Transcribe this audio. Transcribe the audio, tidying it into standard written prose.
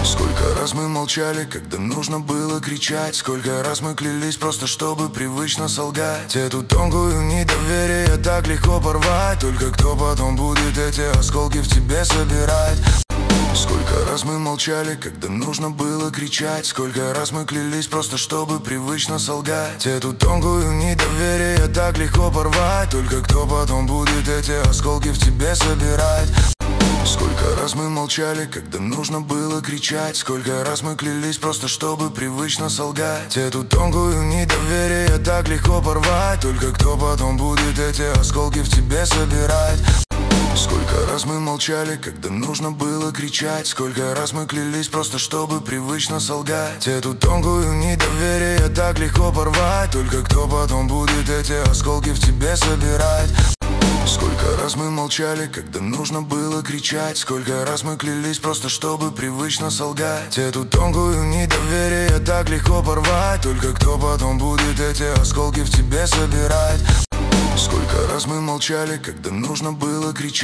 Сколько раз мы молчали, когда нужно было кричать. Сколько раз мы клялись просто, чтобы привычно солгать. Эту тонкую недоверие так легко порвать. Только кто потом будет эти осколки в тебе собирать? Сколько раз мы молчали, когда нужно было кричать. Сколько раз мы клялись просто, чтобы привычно солгать. Эту тонкую недоверие так легко порвать. Только кто потом будет эти осколки в тебе собирать? Сколько раз мы молчали, когда нужно было кричать. Сколько раз мы клялись просто, чтобы привычно солгать. Эту тонкую недоверие так легко порвать. Только кто потом будет эти осколки в тебе собирать? Сколько раз мы молчали, когда нужно было кричать. Сколько раз мы клялись просто, чтобы привычно солгать. Эту тонкую недоверие так легко порвать. Только кто потом будет эти осколки в тебе собирать? Сколько раз мы молчали, когда нужно было кричать. Сколько раз мы клялись просто, чтобы привычно солгать. Эту тонкую недоверие так легко порвать. Только кто потом будет эти осколки в тебе собирать? Сколько раз мы молчали, когда нужно было кричать.